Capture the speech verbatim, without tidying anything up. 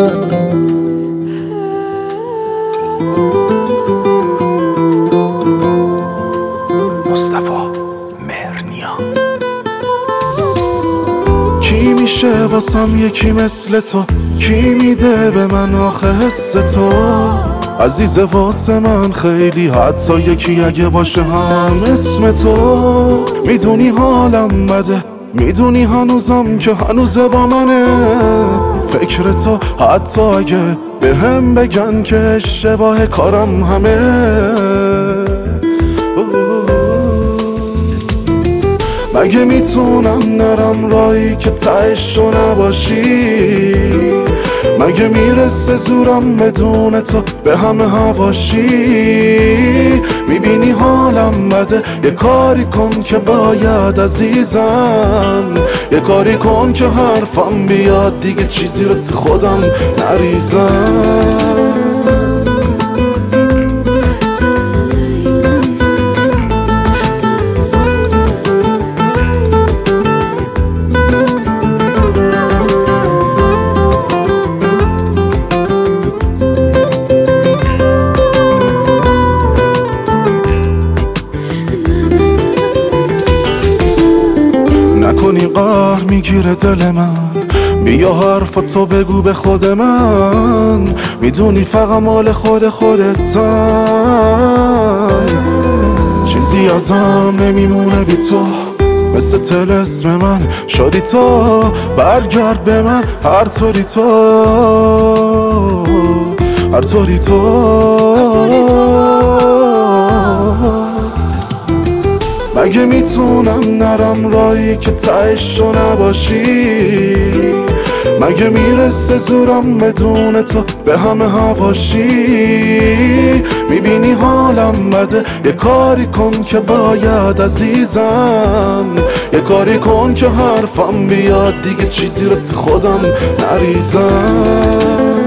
کی میشه واسم یکی مثل تو؟ کی میده به من آخه حس تو؟ عزیز واسه من خیلی، حتی یکی اگه باشه هم اسم تو. میدونی حالم بده، میدونی هنوزم که هنوزه با منه فکر تو، حتی اگه به هم بگن که اشتباه کارم همه. مگه میتونم نرم رایی که تهش رو نباشی؟ مگه میرسه زورم بدون تو به همه هواشی؟ میبینی حالم بده، یه کاری کن که باید عزیزم، یه کاری کن که حرفم بیاد دیگه چیزی رو تو خودم نریزم. نکنی قهر میگیره دل من، بیا حرفتو بگو به خود من، میدونی فقط مال خود خودتم. چیزی ازم نمیمونه بی تو، مثل طلسم من شدی تو. برگرد به من هر طوری تو، هر طوری تو. مگه میتونم نرم رایی که تهش رو نباشی؟ مگه میرسه زورم بدون تو به همه هواشی؟ میبینی حالم بده، یه کاری کن که باید عزیزم، یه کاری کن که حرفم بیاد دیگه چیزی رو تو خودم نریزم.